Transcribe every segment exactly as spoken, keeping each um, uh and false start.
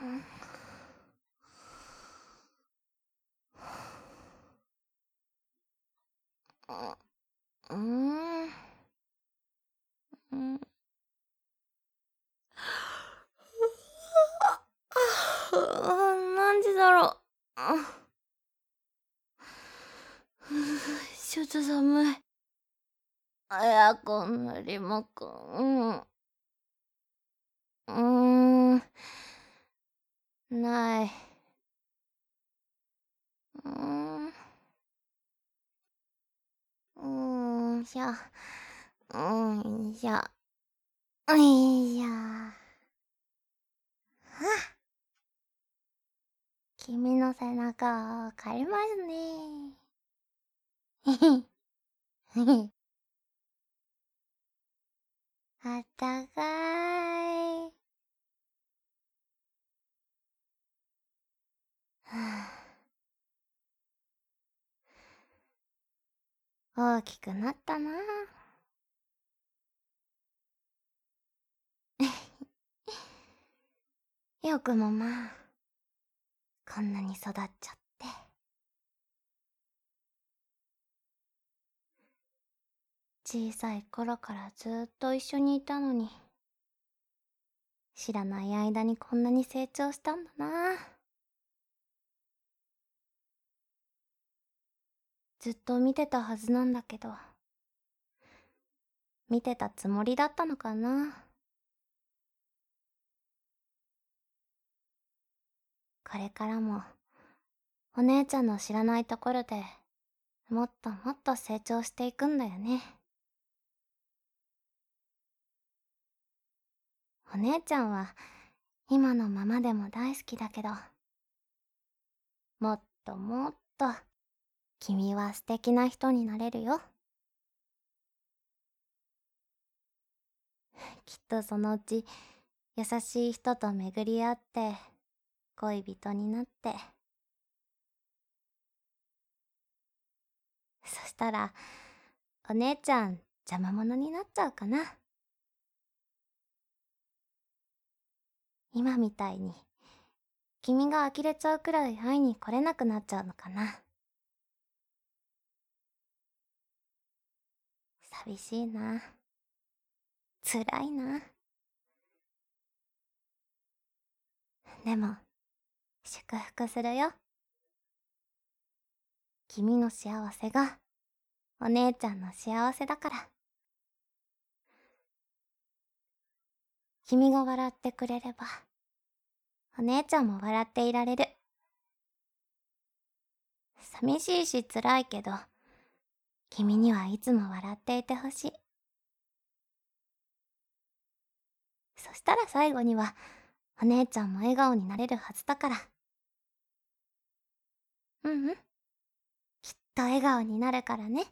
うーん。うん。何時だろう。ちょっと寒い。エアコンのリモコン。うーん。ない。うーん。うーんしょ。うーんしょ。ういしょ。はあ。君の背中を借りますね。へへ。へへ。あったかい。はあ。大きくなったな。よくもまあ、こんなに育っちゃって。小さい頃からずっと一緒にいたのに、知らない間にこんなに成長したんだな。ずっと見てたはずなんだけど、見てたつもりだったのかな。これからも、お姉ちゃんの知らないところで、もっともっと成長していくんだよね。お姉ちゃんは、今のままでも大好きだけど、もっともっと、君は素敵な人になれるよ。きっとそのうち、優しい人と巡り合って、恋人になって。そしたら、お姉ちゃん邪魔者になっちゃうかな。今みたいに、君が呆れちゃうくらい会いに来れなくなっちゃうのかな。寂しいな。辛いな。でも、祝福するよ。君の幸せが、お姉ちゃんの幸せだから。君が笑ってくれれば、お姉ちゃんも笑っていられる。寂しいし辛いけど、君にはいつも笑っていてほしい。そしたら最後には、お姉ちゃんも笑顔になれるはずだから。うんうん。きっと笑顔になるからね。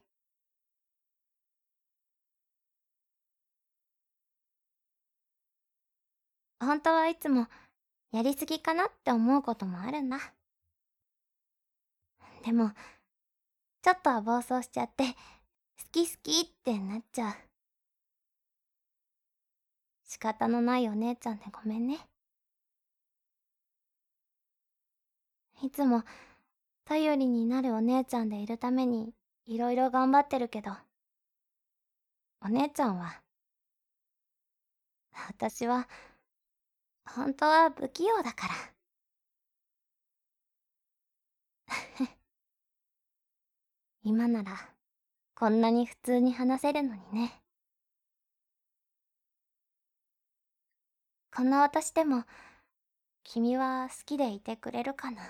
本当はいつも、やりすぎかなって思うこともあるんだ。でも、ちょっとは暴走しちゃって、好き好きってなっちゃう。仕方のないお姉ちゃんでごめんね。いつも、頼りになるお姉ちゃんでいるために、いろいろ頑張ってるけど、お姉ちゃんは、私は、本当は不器用だから。今なら、こんなに普通に話せるのにね。こんな私でも、君は好きでいてくれるかな。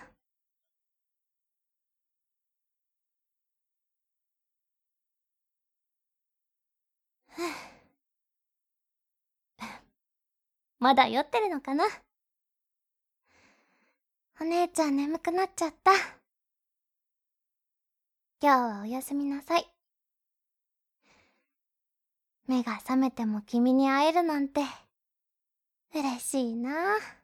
まだ酔ってるのかな。お姉ちゃん眠くなっちゃった。今日はおやすみなさい。目が覚めても君に会えるなんて、嬉しいな。